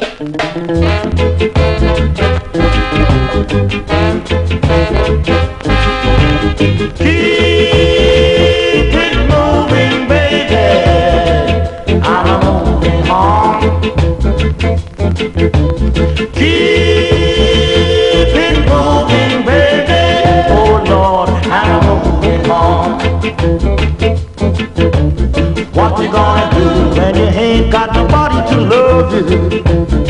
Keep it moving, baby. I'm moving on. Keep it moving, baby. Oh Lord, I'm moving on. What you gonna do when you ain't got nobody to love you?